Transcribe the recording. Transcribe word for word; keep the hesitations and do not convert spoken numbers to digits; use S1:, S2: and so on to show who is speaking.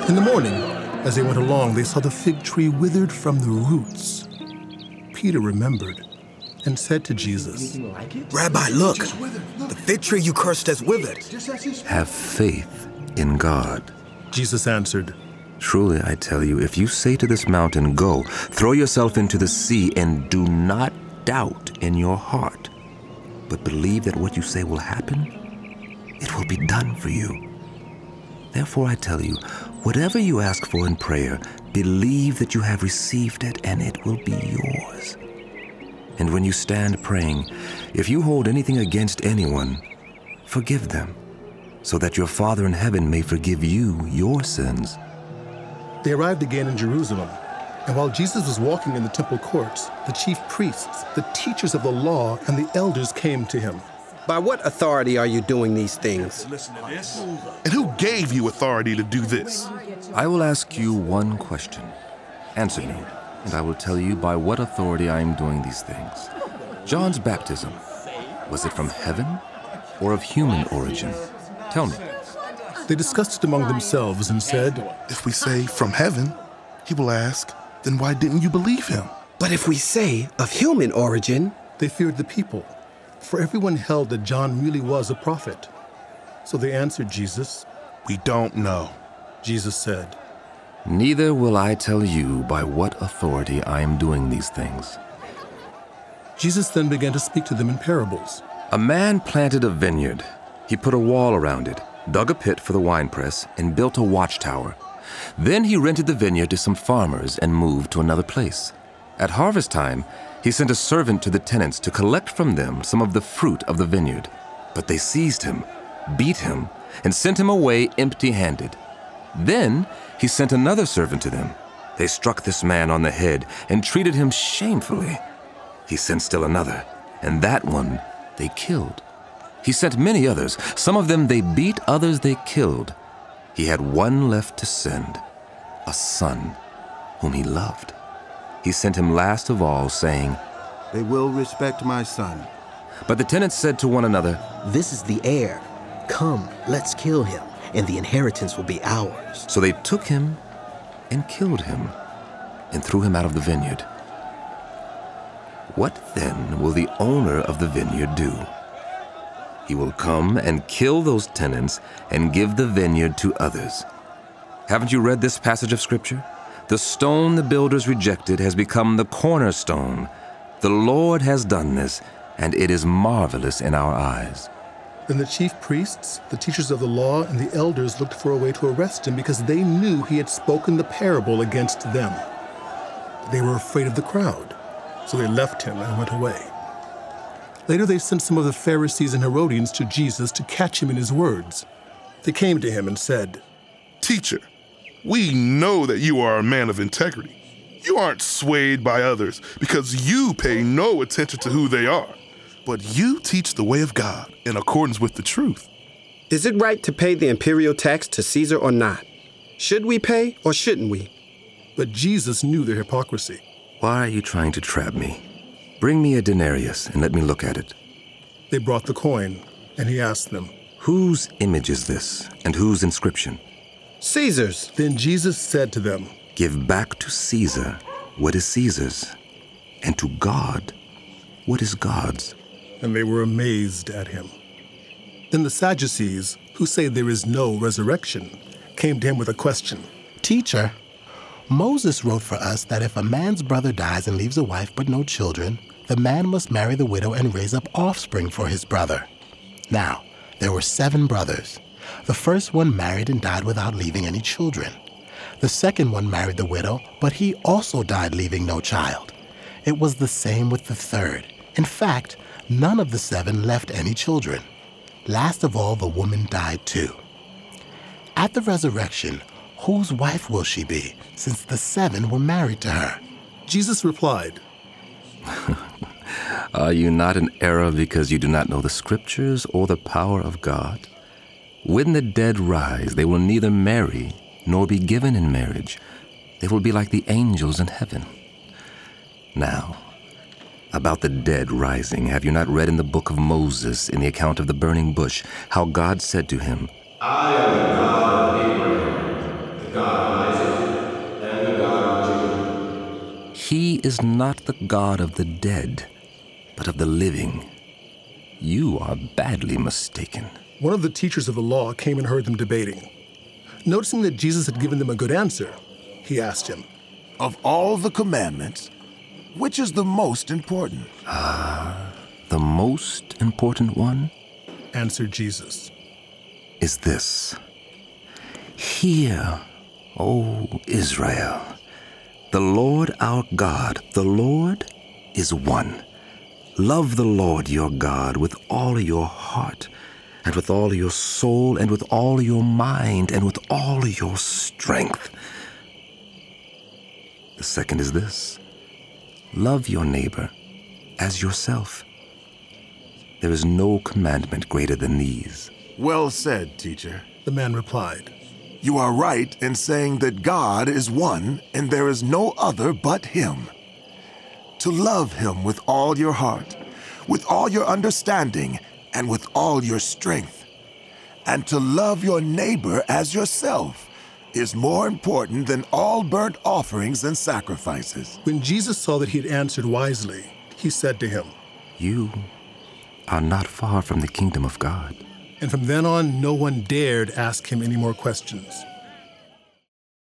S1: In the morning, as they went along, they saw the fig tree withered from the roots. Peter remembered and said to Jesus,
S2: Rabbi, look, the fig tree you cursed has withered.
S3: Have faith in God.
S1: Jesus answered,
S3: Truly, I tell you, if you say to this mountain, Go, throw yourself into the sea, and do not doubt in your heart, but believe that what you say will happen, it will be done for you. Therefore, I tell you, whatever you ask for in prayer, believe that you have received it, and it will be yours. And when you stand praying, if you hold anything against anyone, forgive them, so that your Father in heaven may forgive you your sins.
S1: They arrived again in Jerusalem, and while Jesus was walking in the temple courts, the chief priests, the teachers of the law, and the elders came to him.
S4: By what authority are you doing these things?
S5: And who gave you authority to do this?
S3: I will ask you one question. Answer me, and I will tell you by what authority I am doing these things. John's baptism, was it from heaven or of human origin? Tell me.
S1: They discussed it among themselves and said,
S5: If we say from heaven, he will ask, then why didn't you believe him?
S4: But if we say of human origin,
S1: they feared the people, for everyone held that John really was a prophet. So they answered Jesus,
S5: We don't know.
S1: Jesus said,
S3: Neither will I tell you by what authority I am doing these things.
S1: Jesus then began to speak to them in parables.
S3: A man planted a vineyard. He put a wall around it, dug a pit for the winepress, and built a watchtower. Then he rented the vineyard to some farmers and moved to another place. At harvest time, he sent a servant to the tenants to collect from them some of the fruit of the vineyard. But they seized him, beat him, and sent him away empty-handed. Then he sent another servant to them. They struck this man on the head and treated him shamefully. He sent still another, and that one they killed. He sent many others. Some of them they beat, others they killed. He had one left to send, a son whom he loved. He sent him last of all, saying,
S6: They will respect my son.
S3: But the tenants said to one another,
S2: This is the heir. Come, let's kill him, and the inheritance will be ours.
S3: So they took him and killed him and threw him out of the vineyard. What then will the owner of the vineyard do? He will come and kill those tenants and give the vineyard to others. Haven't you read this passage of Scripture? The stone the builders rejected has become the cornerstone. The Lord has done this, and it is marvelous in our eyes.
S1: Then the chief priests, the teachers of the law, and the elders looked for a way to arrest him because they knew he had spoken the parable against them. They were afraid of the crowd, so they left him and went away. Later they sent some of the Pharisees and Herodians to Jesus to catch him in his words. They came to him and said,
S5: Teacher, we know that you are a man of integrity. You aren't swayed by others because you pay no attention to who they are, but you teach the way of God in accordance with the truth.
S4: Is it right to pay the imperial tax to Caesar or not? Should we pay or shouldn't we?
S1: But Jesus knew their hypocrisy.
S3: Why are you trying to trap me? Bring me a denarius and let me look at it.
S1: They brought the coin, and he asked them,
S3: Whose image is this, and whose inscription?
S4: Caesar's.
S1: Then Jesus said to them,
S3: Give back to Caesar what is Caesar's, and to God what is God's.
S1: And they were amazed at him. Then the Sadducees, who say there is no resurrection, came to him with a question.
S7: Teacher, Moses wrote for us that if a man's brother dies and leaves a wife but no children, the man must marry the widow and raise up offspring for his brother. Now, there were seven brothers. The first one married and died without leaving any children. The second one married the widow, but he also died leaving no child. It was the same with the third. In fact, none of the seven left any children. Last of all, the woman died too. At the resurrection, whose wife will she be, since the seven were married to her?
S1: Jesus replied,
S3: Are you not in error because you do not know the Scriptures or the power of God? When the dead rise, they will neither marry nor be given in marriage. They will be like the angels in heaven. Now, about the dead rising, have you not read in the book of Moses, in the account of the burning bush, how God said to him,
S8: I am the God of Abraham, the God
S3: is not the God of the dead, but of the living. You are badly mistaken.
S1: One of the teachers of the law came and heard them debating. Noticing that Jesus had given them a good answer, he asked him,
S8: "Of all the commandments, which is the most important?"
S3: Ah, the most important one,
S1: answered Jesus,
S3: is this. Hear, O Israel, the Lord our God, the Lord is one. Love the Lord your God with all your heart, and with all your soul, and with all your mind, and with all your strength. The second is this. Love your neighbor as yourself. There is no commandment greater than these.
S8: "Well said, teacher,"
S1: the man replied.
S8: "You are right in saying that God is one and there is no other but Him. To love Him with all your heart, with all your understanding, and with all your strength, and to love your neighbor as yourself is more important than all burnt offerings and sacrifices."
S1: When Jesus saw that he had answered wisely, he said to him,
S3: You are not far from the kingdom of God.
S1: And from then on, no one dared ask him any more questions.